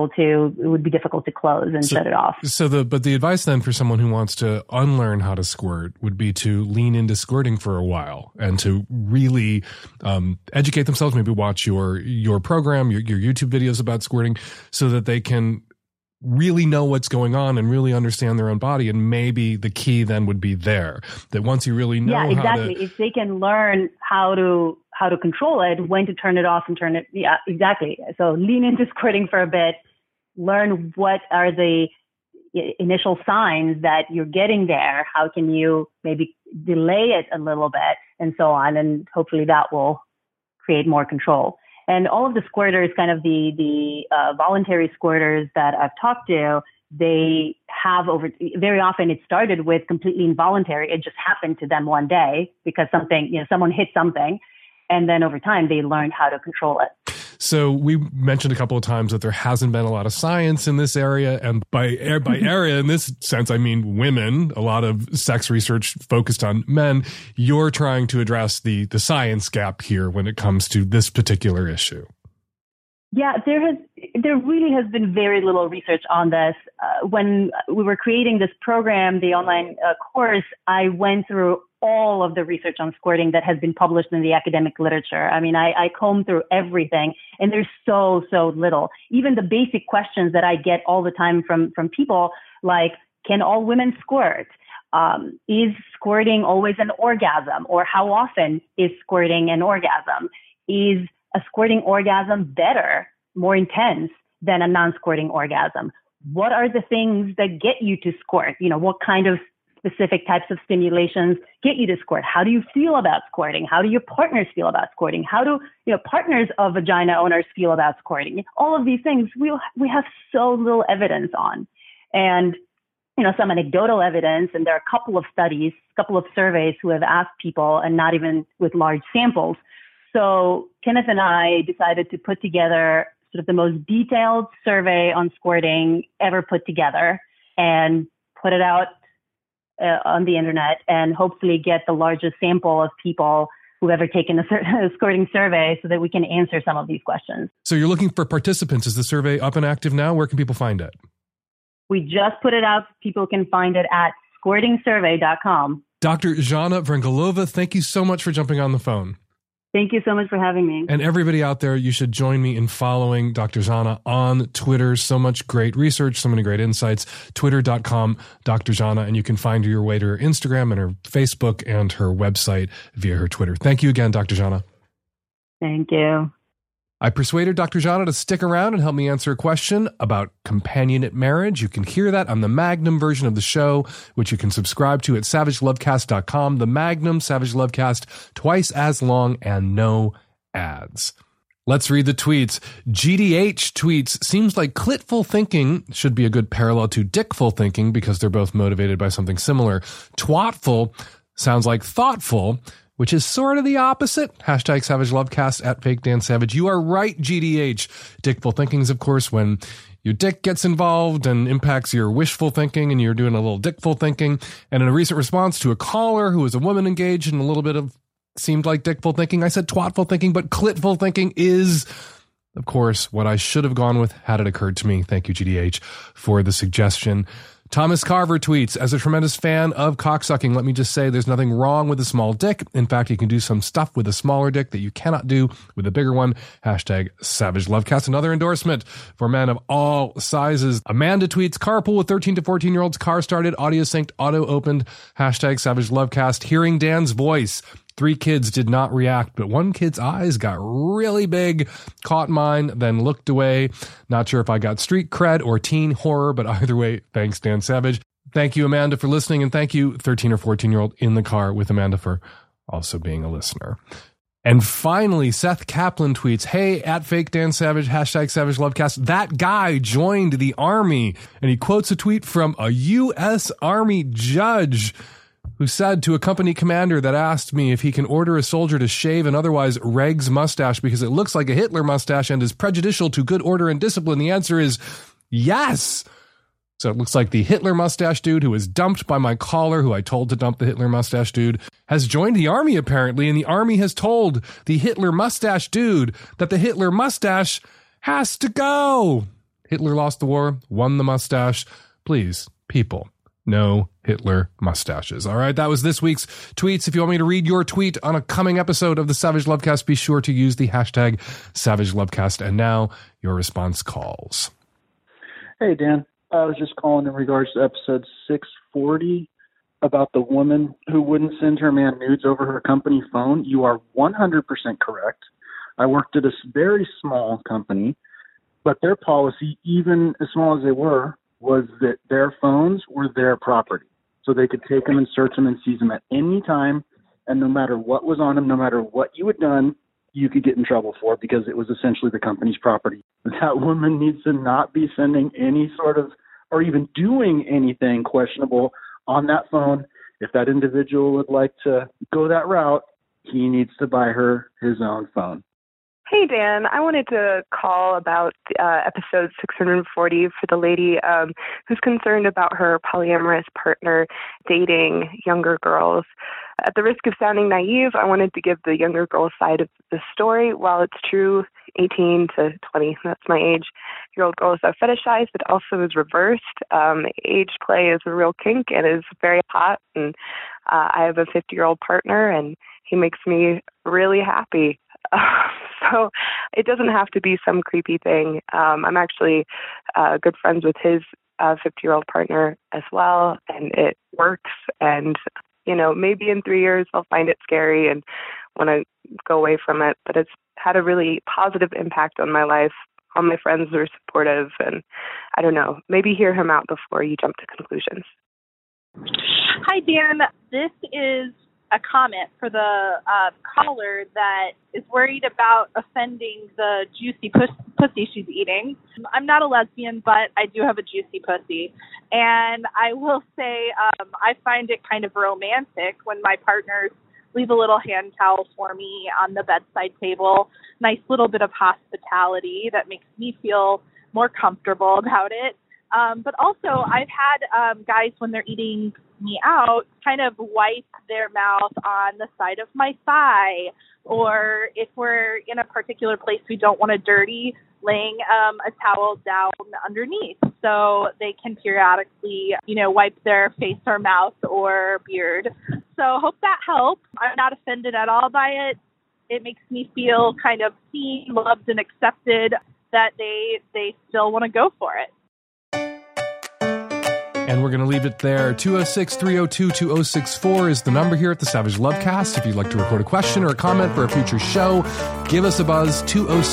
would be difficult to close and shut it off. But the advice then for someone who wants to unlearn how to squirt would be to lean into squirting for a while and to really educate themselves, maybe watch your program, your YouTube videos about squirting, so that they can really know what's going on and really understand their own body. And maybe the key then would be there, that once you really know exactly. If they can learn how to control it, when to turn it off and turn it. Yeah, exactly. So lean into squirting for a bit, learn what are the initial signs that you're getting there. How can you maybe delay it a little bit, and so on. And hopefully that will create more control. And all of the squirters, kind of the voluntary squirters that I've talked to, they have very often it started with completely involuntary. It just happened to them one day because someone hit something. And then over time, they learned how to control it. So we mentioned a couple of times that there hasn't been a lot of science in this area. And by area, in this sense, I mean women, a lot of sex research focused on men. You're trying to address the science gap here when it comes to this particular issue. Yeah, there really has been very little research on this. When we were creating this program, the online course, I went through all of the research on squirting that has been published in the academic literature. I mean, I combed through everything, and there's so little. Even the basic questions that I get all the time from people, like, can all women squirt? Is squirting always an orgasm? Or how often is squirting an orgasm? Is a squirting orgasm better, more intense than a non-squirting orgasm? What are the things that get you to squirt? What kind of specific types of stimulations get you to squirt? How do you feel about squirting? How do your partners feel about squirting? How do partners of vagina owners feel about squirting? All of these things we have so little evidence on. And some anecdotal evidence, and there are a couple of studies, a couple of surveys who have asked people, and not even with large samples. So Kenneth and I decided to put together sort of the most detailed survey on squirting ever put together and put it out on the internet, and hopefully get the largest sample of people who've ever taken a squirting survey so that we can answer some of these questions. So you're looking for participants. Is the survey up and active now? Where can people find it? We just put it out. People can find it at squirtingsurvey.com. Dr. Zhanna Vrangelova, thank you so much for jumping on the phone. Thank you so much for having me. And everybody out there, you should join me in following Dr. Zhanna on Twitter. So much great research, so many great insights. Twitter.com, Dr. Zhanna, and you can find your way to her Instagram and her Facebook and her website via her Twitter. Thank you again, Dr. Zhanna. Thank you. I persuaded Dr. Zhanna to stick around and help me answer a question about companionate marriage. You can hear that on the Magnum version of the show, which you can subscribe to at savagelovecast.com. The Magnum Savage Lovecast, twice as long and no ads. Let's read the tweets. GDH tweets, seems like clitful thinking should be a good parallel to dickful thinking because they're both motivated by something similar. Twatful sounds like thoughtful, which is sort of the opposite. Hashtag Savage Lovecast at Fake Dan Savage. You are right, GDH. Dickful thinking is, of course, when your dick gets involved and impacts your wishful thinking and you're doing a little dickful thinking. And in a recent response to a caller who was a woman engaged in a little bit of seemed like dickful thinking, I said twatful thinking, but clitful thinking is, of course, what I should have gone with had it occurred to me. Thank you, GDH, for the suggestion. Thomas Carver tweets, as a tremendous fan of cocksucking, let me just say there's nothing wrong with a small dick. In fact, you can do some stuff with a smaller dick that you cannot do with a bigger one. Hashtag Savage Lovecast. Another endorsement for men of all sizes. Amanda tweets, carpool with 13 to 14-year-olds, car started, audio synced, auto opened. Hashtag Savage Lovecast. Hearing Dan's voice. 3 kids did not react, but one kid's eyes got really big, caught mine, then looked away. Not sure if I got street cred or teen horror, but either way, thanks, Dan Savage. Thank you, Amanda, for listening, and thank you, 13 or 14-year-old in the car with Amanda, for also being a listener. And finally, Seth Kaplan tweets, hey, at fake Dan Savage, hashtag Savage Lovecast, that guy joined the Army. And he quotes a tweet from a U.S. Army judge who said to a company commander that asked me if he can order a soldier to shave an otherwise Reg's mustache because it looks like a Hitler mustache and is prejudicial to good order and discipline, the answer is yes. So it looks like the Hitler mustache dude who was dumped by my caller, who I told to dump the Hitler mustache dude, has joined the Army apparently, and the Army has told the Hitler mustache dude that the Hitler mustache has to go. Hitler lost the war, won the mustache. Please, people, no Hitler mustaches. All right, that was this week's tweets. If you want me to read your tweet on a coming episode of the Savage Lovecast, be sure to use the hashtag Savage Lovecast. And now your response calls. Hey, Dan. I was just calling in regards to episode 640 about the woman who wouldn't send her man nudes over her company phone. You are 100% correct. I worked at a very small company, but their policy, even as small as they were, was that their phones were their property. So they could take them and search them and seize them at any time, and no matter what was on them, no matter what you had done, you could get in trouble for it because it was essentially the company's property. That woman needs to not be sending any sort of, or even doing anything questionable on that phone. If that individual would like to go that route, he needs to buy her his own phone. Hey, Dan. I wanted to call about episode 640 for the lady who's concerned about her polyamorous partner dating younger girls. At the risk of sounding naive, I wanted to give the younger girl side of the story. While it's true, 18 to 20, that's my age, year-old girls are fetishized, but also is reversed. Age play is a real kink and is very hot. And I have a 50-year-old partner, and he makes me really happy. So it doesn't have to be some creepy thing. I'm actually good friends with his 50-year-old partner as well, and it works. And, you know, maybe in 3 years I'll find it scary and want to go away from it. But it's had a really positive impact on my life. All my friends are supportive, and I don't know, maybe hear him out before you jump to conclusions. Hi, Dan. This is a comment for the caller that is worried about offending the juicy pussy she's eating. I'm not a lesbian, but I do have a juicy pussy. And I will say I find it kind of romantic when my partners leave a little hand towel for me on the bedside table. Nice little bit of hospitality that makes me feel more comfortable about it. But also, I've had guys, when they're eating me out, kind of wipe their mouth on the side of my thigh, or if we're in a particular place we don't want to dirty, laying a towel down underneath so they can periodically, wipe their face or mouth or beard. So hope that helps. I'm not offended at all by it. It makes me feel kind of seen, loved, and accepted that they still want to go for it. And we're going to leave it there. 206-302-2064 is the number here at the Savage Lovecast. If you'd like to record a question or a comment for a future show, give us a buzz,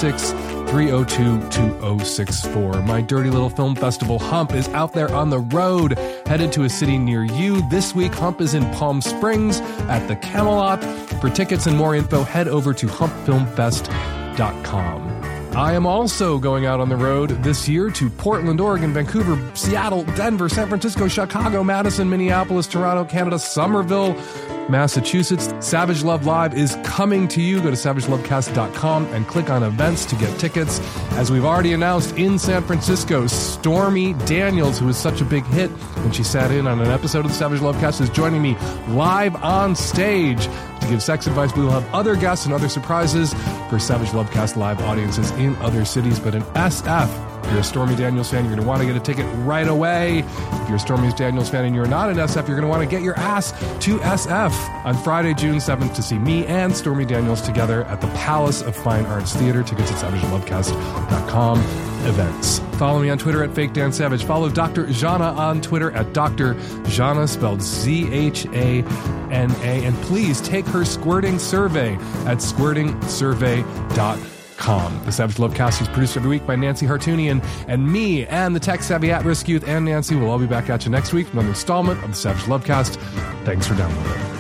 206-302-2064. My dirty little film festival, Hump, is out there on the road, headed to a city near you. This week, Hump is in Palm Springs at the Camelot. For tickets and more info, head over to humpfilmfest.com. I am also going out on the road this year to Portland, Oregon, Vancouver, Seattle, Denver, San Francisco, Chicago, Madison, Minneapolis, Toronto, Canada, Somerville, Massachusetts. Savage Love Live is coming to you. Go to savagelovecast.com and click on events to get tickets. As we've already announced, in San Francisco, Stormy Daniels, who was such a big hit when she sat in on an episode of the Savage Lovecast, is joining me live on stage to give sex advice. We will have other guests and other surprises for Savage Lovecast live audiences in other cities. But in SF, If you're a Stormy Daniels fan, you're going to want to get a ticket right away. If you're a Stormy Daniels fan and you're not an SF, you're going to want to get your ass to SF on Friday, June 7th to see me and Stormy Daniels together at the Palace of Fine Arts Theater. Tickets at savagelovecast.com. Events. Follow me on Twitter at Fake Dan Savage. Follow Dr. Zhana on Twitter at Dr. Zhana, spelled Zhana. And please take her squirting survey at squirtingsurvey.com. The Savage Lovecast is produced every week by Nancy Hartunian, and me and the tech savvy at-risk youth and Nancy will all be back at you next week with another installment of the Savage Lovecast. Thanks for downloading.